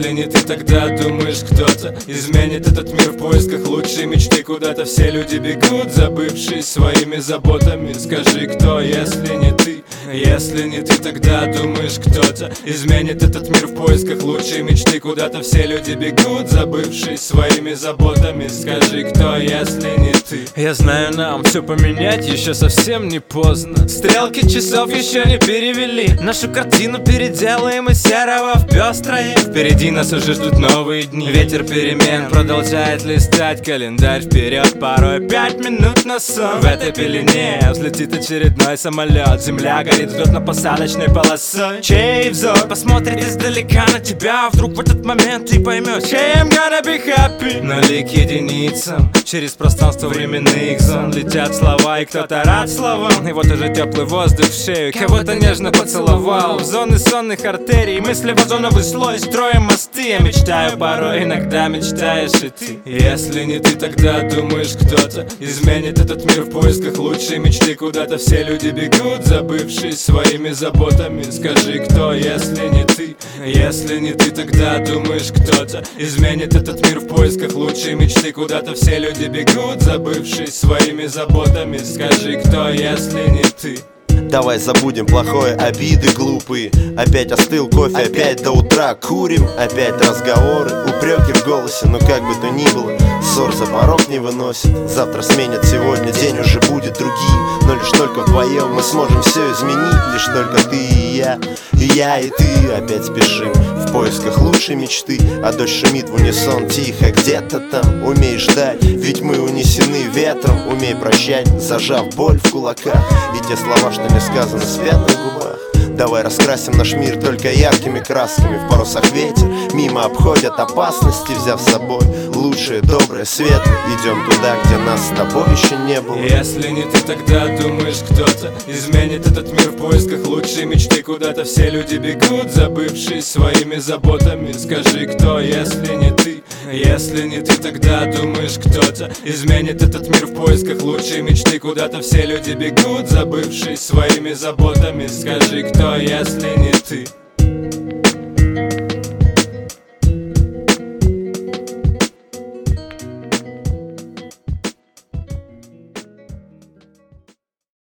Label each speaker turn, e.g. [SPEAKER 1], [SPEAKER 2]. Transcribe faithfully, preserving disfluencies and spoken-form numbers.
[SPEAKER 1] Если не ты, тогда думаешь, кто-то изменит этот мир в поисках лучшей мечты. Куда-то все люди бегут, забывшись своими заботами. Скажи, кто, если не ты? Если не ты, тогда думаешь, кто-то изменит этот мир в поисках лучшей мечты. Куда-то все люди бегут, забывшись своими заботами. Скажи, кто, если не ты?
[SPEAKER 2] Я знаю, нам все поменять еще совсем не поздно. Стрелки часов еще не перевели. Нашу картину переделаем из серого в пестрое.
[SPEAKER 1] Впереди нас уже ждут новые дни. Ветер перемен продолжает листать календарь вперед. Порой пять минут на сон. В этой пелене взлетит очередной самолет. Земля горит взлетно-посадочной полосой. Чей взор посмотрит издалека на тебя. Вдруг в этот момент ты поймешь, hey, I'm gonna be happy. Нули к единицам. Через пространство временных зон летят слова, и кто-то рад словам. И вот уже теплый воздух в шею кого-то нежно поцеловал. В зоны сонных артерий мысли в озоновый слой. Строим мосты, я мечтаю порой, иногда мечтаешь и ты. Если не ты, тогда думаешь, кто-то изменит этот мир в поисках лучшей мечты. Куда-то все люди бегут, забывшись своими заботами. Скажи, кто, если не ты? Если не ты, тогда думаешь, кто-то изменит этот мир в поисках лучшей мечты. Куда-то все люди бегут, забывшись своими заботами. Скажи, кто, если не ты?
[SPEAKER 3] Давай забудем плохое, обиды глупые. Опять остыл кофе, опять до утра курим. Опять разговоры, упреки в голосе. Но как бы то ни было, ссор за порог не выносит. Завтра сменят сегодня, день уже будет другим. Но лишь только вдвоем мы сможем все изменить. Лишь только ты и я, и я и ты. Опять спешим в поисках лучшей мечты. А дождь шумит в унисон тихо где-то там. Умей ждать, ведь мы унесены ветром. Умей прощать, зажав боль в кулаках. И те слова, что не сказано, спят на губах. Давай раскрасим наш мир только яркими красками. В парусах ветер, мимо обходят опасности. Взяв с собой лучшее, доброе, светлое. Идем туда, где нас с тобой еще не было.
[SPEAKER 1] Если не ты, тогда думаешь, кто-то изменит этот мир в поисках лучшей мечты. Куда-то все люди бегут, забывшись своими заботами. Скажи, кто, если не ты? Если не ты, тогда думаешь, кто-то изменит этот мир в поисках лучшей мечты. Куда-то все люди бегут, забывшись своими заботами. Скажи, кто, если не ты?